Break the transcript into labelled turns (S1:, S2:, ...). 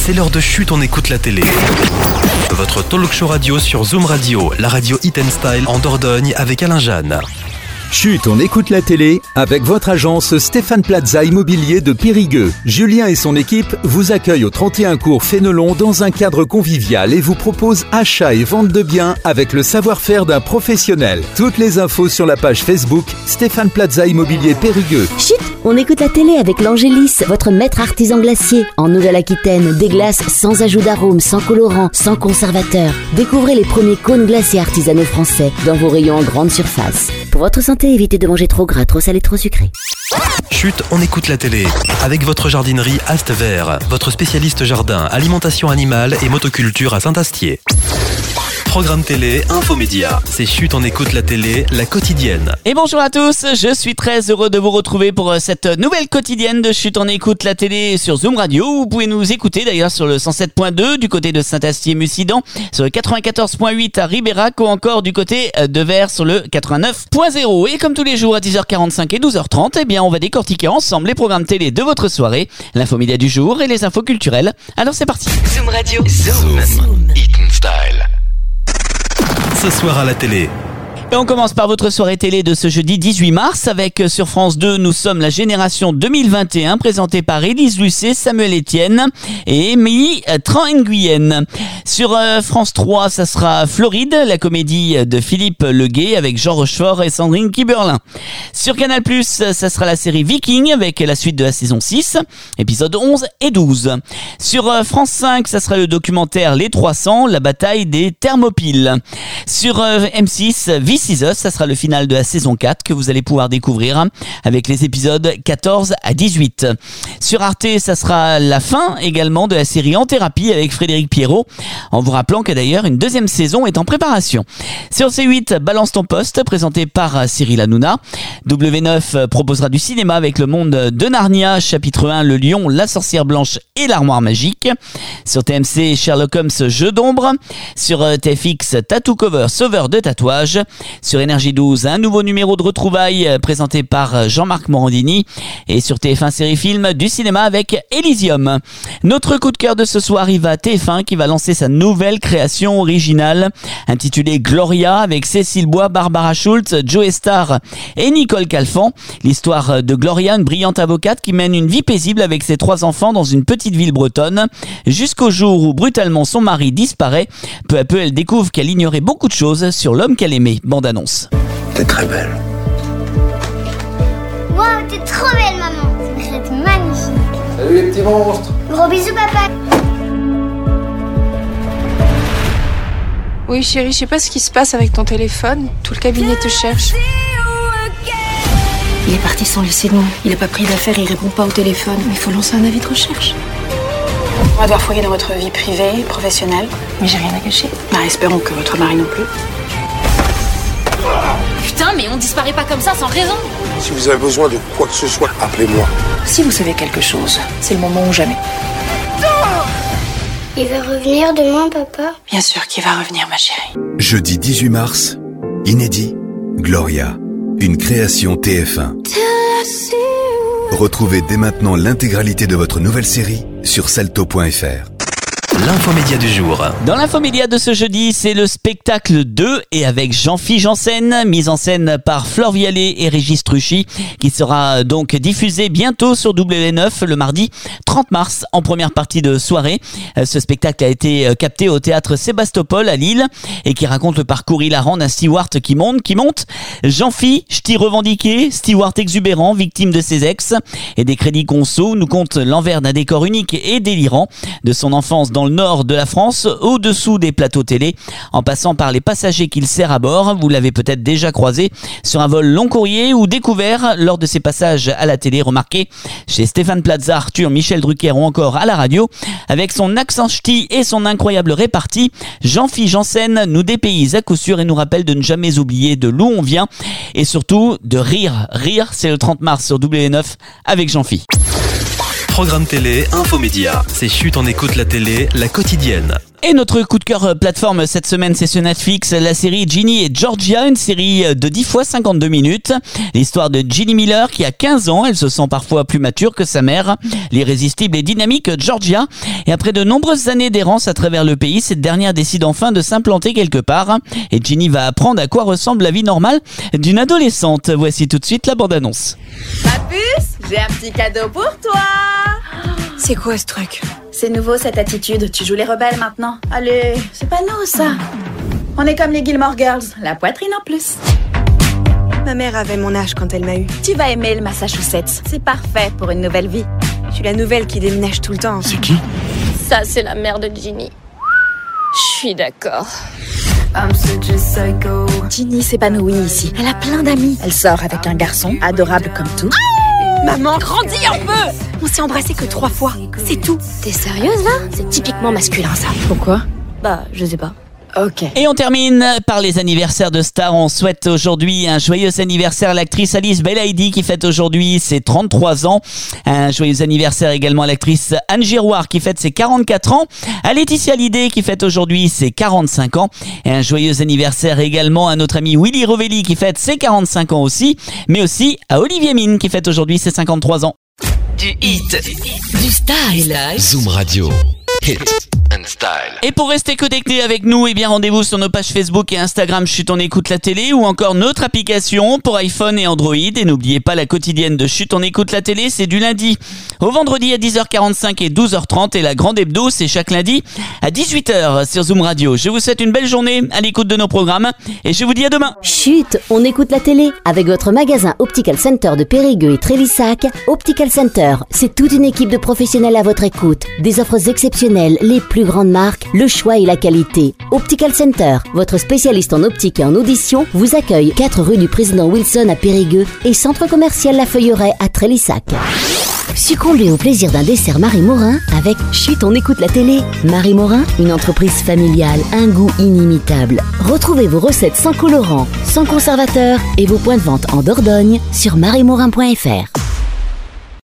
S1: c'est l'heure de Chut, on écoute la télé. Votre talk show radio sur Zoom Radio, la radio Hit & Style en Dordogne avec Alain Jeanne.
S2: Chut, on écoute la télé avec votre agence Stéphane Plaza Immobilier de Périgueux. Julien et son équipe vous accueillent au 31 cours Fénelon dans un cadre convivial et vous proposent achat et vente de biens avec le savoir-faire d'un professionnel. Toutes les infos sur la page Facebook Stéphane Plaza Immobilier Périgueux.
S3: Chut, on écoute la télé avec l'Angélis, votre maître artisan glacier. En Nouvelle-Aquitaine, des glaces sans ajout d'arôme, sans colorant, sans conservateur. Découvrez les premiers cônes glacés artisanaux français dans vos rayons en grande surface. Pour votre santé, évitez de manger trop gras, trop salé, trop sucré.
S1: Chut, on écoute la télé avec votre jardinerie Ast Vert, votre spécialiste jardin, alimentation animale et motoculture à Saint-Astier. Programme télé, infomédia. C'est Chut, on écoute la télé, la quotidienne.
S4: Et bonjour à tous, je suis très heureux de vous retrouver pour cette nouvelle quotidienne de Chut, on écoute la télé sur Zoom Radio. Vous pouvez nous écouter d'ailleurs sur le 107.2 du côté de Saint-Astier-Mussidan, sur le 94.8 à Ribérac ou encore du côté de Vers sur le 89.0. Et comme tous les jours à 10h45 et 12h30, eh bien on va décortiquer ensemble les programmes télé de votre soirée, l'infomédia du jour et les infos culturelles. Alors c'est parti.
S5: Zoom Radio.
S1: Zoom. Hit & Style. Ce soir à la télé.
S4: Et on commence par votre soirée télé de ce jeudi 18 mars avec sur France 2, nous sommes la génération 2021 présentée par Élise Lucet, Samuel Etienne et Émilie Tran-Nguyen. Sur France 3, ça sera Floride, la comédie de Philippe Leguet avec Jean Rochefort et Sandrine Kiberlin. Sur Canal+, ça sera la série Viking avec la suite de la saison 6, épisodes 11 et 12. Sur France 5, ça sera le documentaire Les 300, la bataille des Thermopyles. Sur M6, This Is Us, ça sera le final de la saison 4 que vous allez pouvoir découvrir avec les épisodes 14 à 18. Sur Arte, ça sera la fin également de la série En Thérapie avec Frédéric Pierrot, en vous rappelant que d'ailleurs une deuxième saison est en préparation. Sur C8, Balance ton poste, présenté par Cyril Hanouna. W9 proposera du cinéma avec Le Monde de Narnia, chapitre 1, Le Lion, la sorcière blanche et l'armoire magique. Sur TMC, Sherlock Holmes, Jeu d'ombre. Sur TFX, Tattoo Cover, sauveur de tatouage. Sur Énergie 12, un nouveau numéro de retrouvailles présenté par Jean-Marc Morandini. Et sur TF1 Série Film, du cinéma avec Elysium. Notre coup de cœur de ce soir, il va à TF1 qui va lancer sa nouvelle création originale intitulée Gloria avec Cécile Bois, Barbara Schultz, Joe Starr et Nicole Calfan. L'histoire de Gloria, une brillante avocate qui mène une vie paisible avec ses 3 enfants dans une petite ville bretonne jusqu'au jour où brutalement son mari disparaît. Peu à peu, elle découvre qu'elle ignorait beaucoup de choses sur l'homme qu'elle aimait. Bande-annonce.
S6: T'es très belle.
S7: Wow, t'es trop belle, maman. Vous êtes magnifique.
S6: Salut les petits monstres.
S7: Gros bisous, papa.
S8: Oui, chérie, je sais pas ce qui se passe avec ton téléphone. Tout le cabinet te cherche.
S9: Il est parti sans laisser de nom. Il a pas pris d'affaires, il répond pas au téléphone. Il faut lancer un avis de recherche. On va devoir fouiller dans votre vie privée, professionnelle. Mais j'ai rien à cacher. Bah, espérons que votre mari non plus.
S10: Putain, mais on disparaît pas comme ça sans raison.
S6: Si vous avez besoin de quoi que ce soit, appelez-moi.
S9: Si vous savez quelque chose, c'est le moment ou jamais.
S7: Il va revenir demain, papa?
S9: Bien sûr qu'il va revenir, ma chérie.
S2: Jeudi 18 mars, inédit, Gloria, une création TF1. Retrouvez dès maintenant l'intégralité de votre nouvelle série sur salto.fr.
S1: L'infomédia du jour.
S4: Dans l'infomédia de ce jeudi, c'est le spectacle 2 et avec Jean-Philippe Janssen, mise en scène par Flore Vialet et Régis Truchy, qui sera donc diffusé bientôt sur W9 le mardi 30 mars en première partie de soirée. Ce spectacle a été capté au théâtre Sébastopol à Lille et qui raconte le parcours hilarant d'un steward qui monte. Jean-Philippe, ch'ti revendiqué, steward exubérant, victime de ses ex et des crédits conso, nous conte l'envers d'un décor unique et délirant de son enfance dans le nord de la France, au-dessous des plateaux télé, en passant par les passagers qu'il sert à bord. Vous l'avez peut-être déjà croisé sur un vol long courrier ou découvert lors de ses passages à la télé, remarqué chez Stéphane Plaza, Arthur, Michel Drucker ou encore à la radio. Avec son accent ch'ti et son incroyable répartie, Jean-Philippe Janssen nous dépayse à coup sûr et nous rappelle de ne jamais oublier de d'où on vient et surtout de rire. Rire, c'est le 30 mars sur W9 avec Jean-Philippe.
S1: Programme télé, infomédia. C'est Chut, on écoute la télé, la quotidienne.
S4: Et notre coup de cœur plateforme cette semaine, c'est sur Netflix, la série Ginny et Georgia, une série de 10 fois 52 minutes. L'histoire de Ginny Miller qui a 15 ans, elle se sent parfois plus mature que sa mère. L'irrésistible et dynamique Georgia. Et après de nombreuses années d'errance à travers le pays, cette dernière décide enfin de s'implanter quelque part. Et Ginny va apprendre à quoi ressemble la vie normale d'une adolescente. Voici tout de suite la bande-annonce.
S5: Ma puce, j'ai un petit cadeau pour toi.
S9: C'est quoi ce truc?
S5: C'est nouveau cette attitude, tu joues les rebelles maintenant. Allez, c'est pas nous ça. On est comme les Gilmore Girls, la poitrine en plus.
S11: Ma mère avait mon âge quand elle m'a eu.
S5: Tu vas aimer le Massachusetts, c'est parfait pour une nouvelle vie.
S11: Je suis la nouvelle qui déménage tout le temps.
S10: C'est qui? Ça, c'est la mère de Ginny. Je suis d'accord.
S5: Ginny s'épanouit ici. Elle a plein d'amis. Elle sort avec un garçon, adorable comme tout.
S11: Maman, grandis un peu. On s'est embrassé que 3 fois, c'est tout.
S7: T'es sérieuse là? C'est typiquement masculin ça.
S5: Pourquoi?
S7: Bah, je sais pas.
S5: Ok.
S4: Et on termine par les anniversaires de stars. On souhaite aujourd'hui un joyeux anniversaire à l'actrice Alice Belaïdi qui fête aujourd'hui ses 33 ans. Un joyeux anniversaire également à l'actrice Anne Giroir qui fête ses 44 ans. À Laetitia Hallyday qui fête aujourd'hui ses 45 ans. Et un joyeux anniversaire également à notre ami Willy Rovelli qui fête ses 45 ans aussi. Mais aussi à Olivier Mine qui fête aujourd'hui ses 53 ans.
S1: Du hit,
S3: Du style.
S1: Zoom Radio, hit and style.
S4: Et pour rester connecté avec nous, eh bien rendez-vous sur nos pages Facebook et Instagram Chut on écoute la télé ou encore notre application pour iPhone et Android. Et n'oubliez pas la quotidienne de Chut on écoute la télé, c'est du lundi au vendredi à 10h45 et 12h30 et la grande hebdo c'est chaque lundi à 18h sur Zoom Radio. Je vous souhaite une belle journée à l'écoute de nos programmes et je vous dis à demain.
S3: Chut, on écoute la télé avec votre magasin Optical Center de Périgueux et Trélissac. Optical Center, c'est toute une équipe de professionnels à votre écoute. Des offres exceptionnelles, les plus grandes marques, le choix et la qualité. Optical Center, votre spécialiste en optique et en audition, vous accueille 4 rue du Président Wilson à Périgueux et centre commercial La Feuilleraie à Trélissac. Succombez au plaisir d'un dessert Marie Morin avec Chut, on écoute la télé. Marie Morin, une entreprise familiale, un goût inimitable. Retrouvez vos recettes sans colorant, sans conservateur et vos points de vente en Dordogne sur mariemorin.fr.